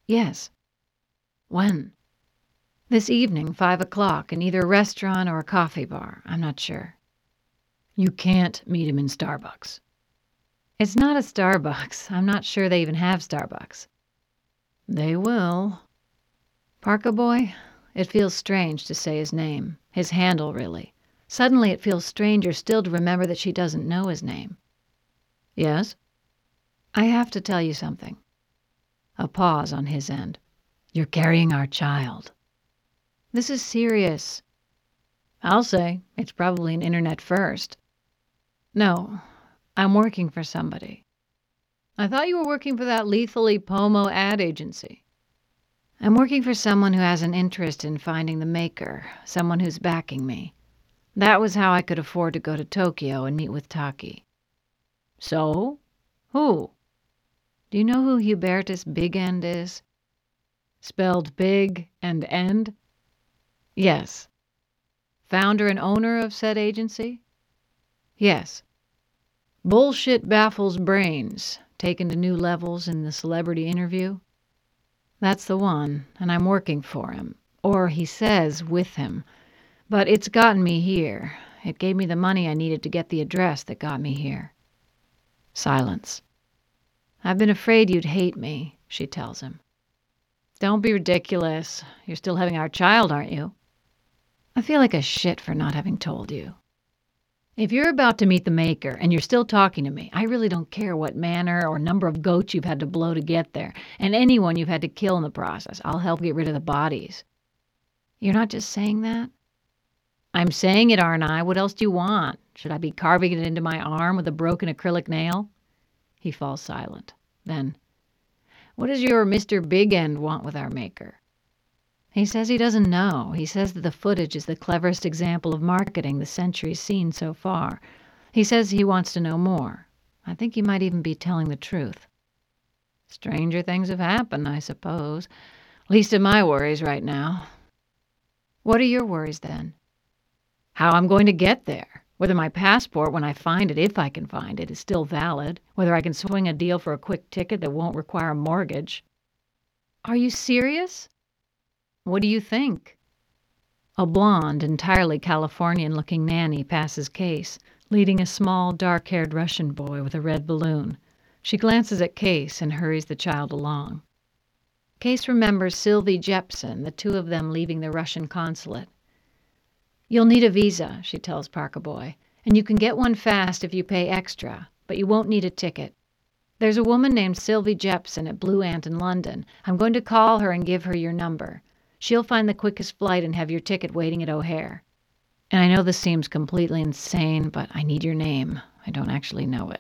Yes. When? This evening, 5 o'clock, in either a restaurant or a coffee bar. I'm not sure. You can't meet him in Starbucks. It's not a Starbucks. I'm not sure they even have Starbucks. They will. Parker boy, it feels strange to say his name, his handle, really. Suddenly it feels stranger still to remember that she doesn't know his name. Yes? I have to tell you something. A pause on his end. You're carrying our child. This is serious. I'll say. It's probably an internet first. No, I'm working for somebody. I thought you were working for that Lethally Pomo ad agency. I'm working for someone who has an interest in finding the maker, someone who's backing me. That was how I could afford to go to Tokyo and meet with Taki. So? Who? Do you know who Hubertus Big End is? Spelled big and end? Yes. Founder and owner of said agency? Yes. Bullshit baffles brains, taken to new levels in the celebrity interview? That's the one, and I'm working for him. Or he says with him. But it's gotten me here. It gave me the money I needed to get the address that got me here. Silence. I've been afraid you'd hate me, she tells him. Don't be ridiculous. You're still having our child, aren't you? I feel like a shit for not having told you. If you're about to meet the maker and you're still talking to me, I really don't care what manner or number of goats you've had to blow to get there, and anyone you've had to kill in the process. I'll help get rid of the bodies. You're not just saying that? I'm saying it, aren't I? What else do you want? Should I be carving it into my arm with a broken acrylic nail? He falls silent. Then, what does your Mr. Big End want with our maker? He says he doesn't know. He says that the footage is the cleverest example of marketing the century's seen so far. He says he wants to know more. I think he might even be telling the truth. Stranger things have happened, I suppose. Least of my worries right now. What are your worries, then? How I'm going to get there. Whether my passport, when I find it, if I can find it, is still valid. Whether I can swing a deal for a quick ticket that won't require a mortgage. Are you serious? What do you think? A blonde, entirely Californian-looking nanny passes Case, leading a small, dark-haired Russian boy with a red balloon. She glances at Case and hurries the child along. Case remembers Sylvie Jepson, the two of them leaving the Russian consulate. You'll need a visa, she tells Parker boy, and you can get one fast if you pay extra, but you won't need a ticket. There's a woman named Sylvie Jepson at Blue Ant in London. I'm going to call her and give her your number. She'll find the quickest flight and have your ticket waiting at O'Hare. And I know this seems completely insane, but I need your name. I don't actually know it.